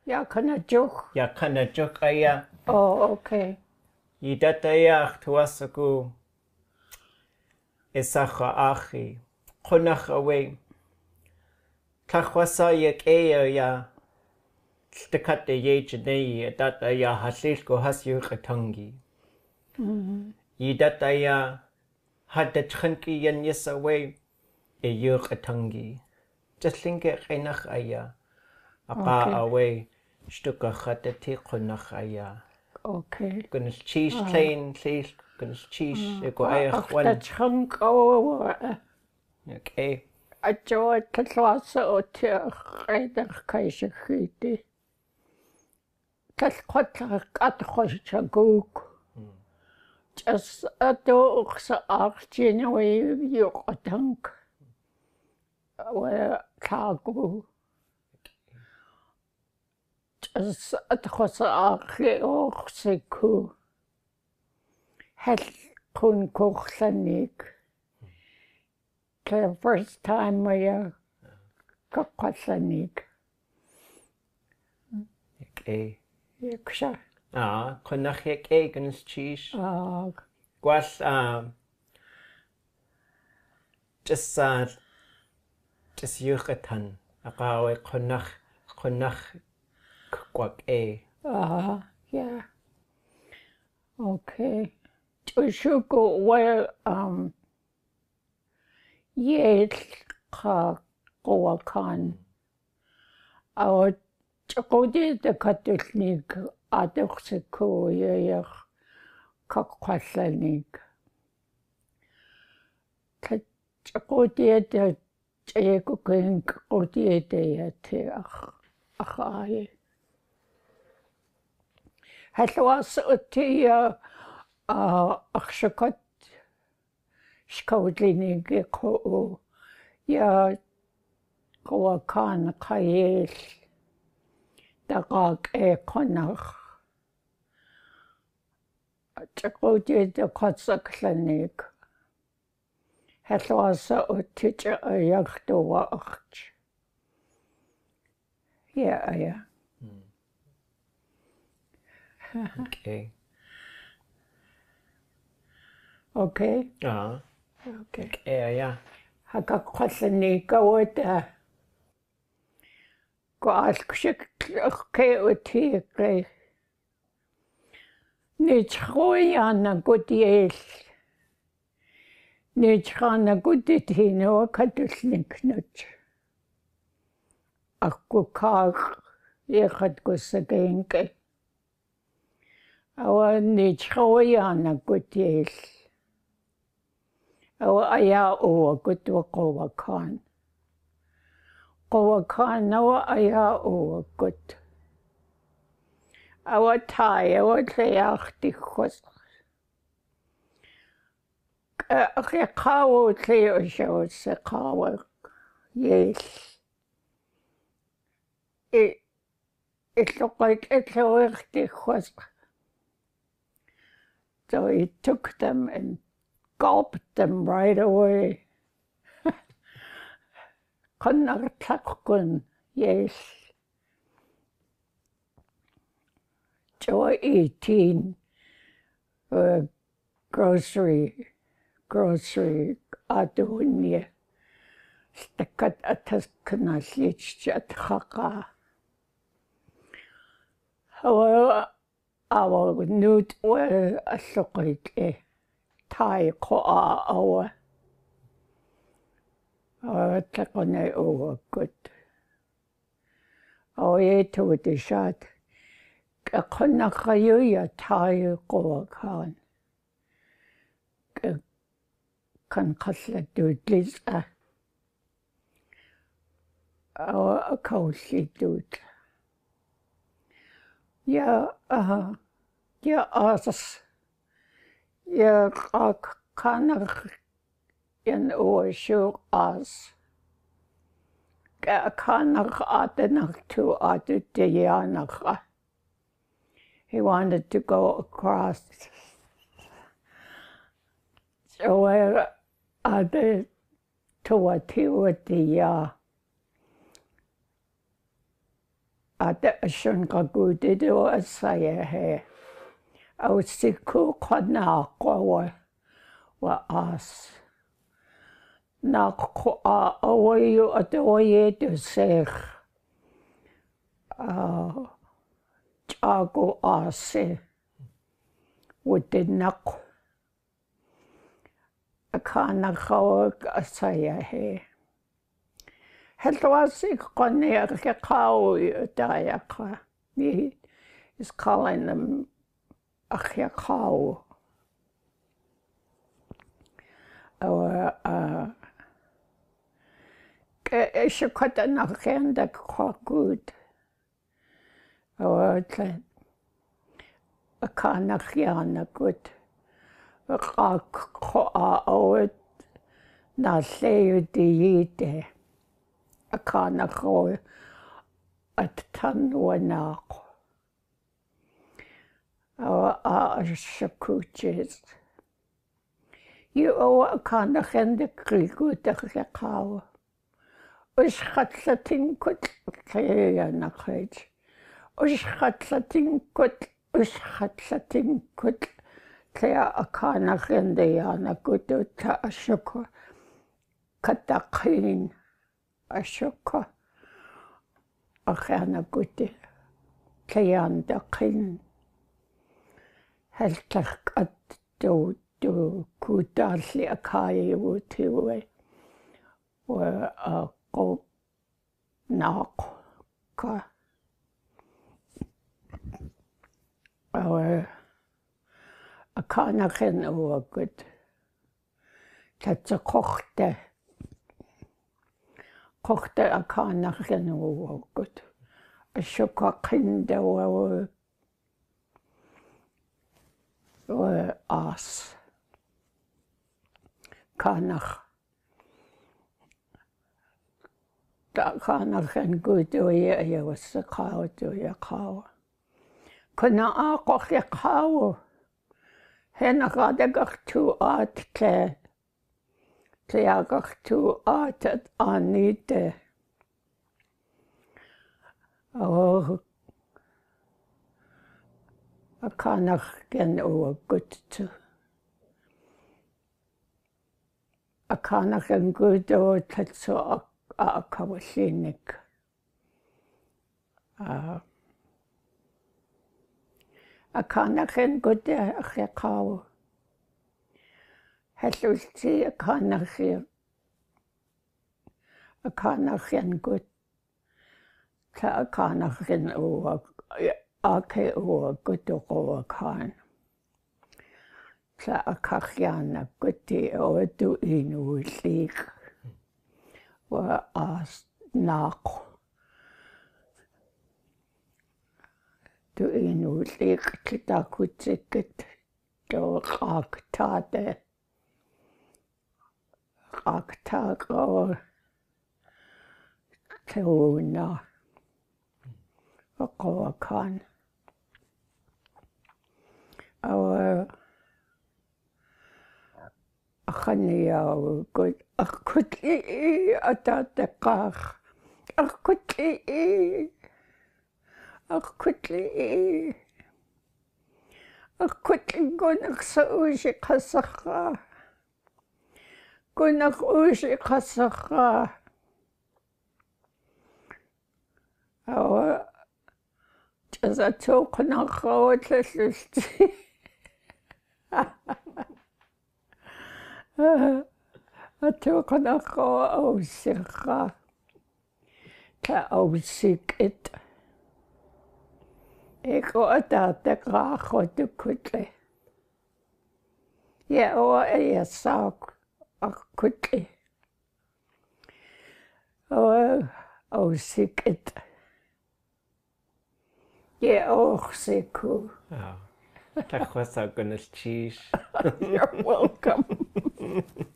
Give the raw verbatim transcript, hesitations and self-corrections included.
Ja, Kanajuk. Ja, Kanajuk aya. Oh, okay. Idataya tuasaku. Isacha achi. Konach away. Tachwasa yak aya ya. Stakat de yejane that ya hasil ko has yu katangi. Idataya had the chunky yan yes away. E yu katangi. Just think it enach aya. Aqa away. Stuka khatati konach aya. Okay. Gunnus cheese plain, please. Gunnus cheese. Ego eich one. Dat chunk over. Okay. A joy Katlasa o Tir Redach Kaishahiti. Katkota Kathocha Gook. Just a dog archinaway your tank. Where Tagu. Just a Hosa Archi or Seku. Hel Kun Kochanik. The first time we got Kochanik. Okay. Yaksha. Ah, konach yak e gunnus cheese. Ah. Gwas um just uh just yuchatan. Aqawe konach konach kwak e. Ah, yeah. Okay. Tushuko where um yes ka kowakan. Our chakodi the katulnik adoksiko yayach kakwaslanik. Chakodi the chayakukin kodi the yate achai. Halwas utia uh akshakot shkaudlinig ko ya kowakan kayel dagag e konach chakodi the kotsaklanig halwas utia yaktowa ach yeah yeah. Okay. Okay. Ah. Okay. Yeah, yeah. Haka kwasanika wata. Ko askshik ke uti ke. Ni chroya gutiel. Ni chana gutitino katusnik nut. Akku kag yehat kusagenke. Awa ni chroya gutiel. Awa aya o gutwa kowakan. Kowakan awa aya o gut. Awa tai awa tleach dichos. Ach kawo tleo sho se kawo. Yes. It it looked like it looked dichos. So he took them and gulped them right away. Konartakun, yes. Joy eighteen, uh, grocery, grocery, adunya. Stakat atas kanaslich at haka. However, our newt were a sokike. Tai koa awa. Uh, takone over good. Oh, ye to the shot. A konakayu tai koa kan. Kan kasla do this. Oh, a cozy dude. Yeah, uh, yeah, us. Ja, kan er in oorzoek als. Kan er adenig toe ade de janiga. He wanted to go across. So er ade toe tiu de ja. ata ashun qakuutidu assaya he ausikku qanaaqwa wa as naqqa awayu atawayetu seekh chago ase wutinaq akana khawak asaya he Heltawasik qanniq qawi tayaqa he is calling them akhyaqa uh ke shukatana khanda qaqut awatla akana khiana gut qaq kha awat na leyu diite akana kho at tan wanaq awa ashakuches you o akana khanda qilgut akhyaqa Oes chatlatin kut kaya na khaj. Oes chatlatin kut oes chatlatin kut kaya akana khende ya na kutu ta ashoka katakhin ashoka akhana kutu kaya ndakhin haltak at do do kutalli akaya utiwe wa Go knock ka our a kanachen o good that's a kochte kochte a kanachen o good a shuka kinde o o as kanach Da kanach en gudu ye ye was a cow do ya cow. Kuna a koch ya cow. Hen a gadagach tu art ke. Kleagach tu art at anite. Oh. A kanach gen o a good to. A kanach en gudu tatso a a kawashinik a a kanachen good a khakaw helulti a kanachen a kanachen good ka a kanachen o a ke o good o a kan ka a kachiana good o do inu lik wa as naq tu inu lik kita kutsiket do qaqtade qaqtago teuna aqakan aw Achania good akutli atatakach akutli akutli akutli gonach sa uji kasakha gonach uji kasakha awa jaza tokna khawatlisti Atokana ko ausika ka ausikit eko atata ka khotukle ye o e sak akutle o ausikit ye o siku Ah, tak was auch gar nicht. You're welcome.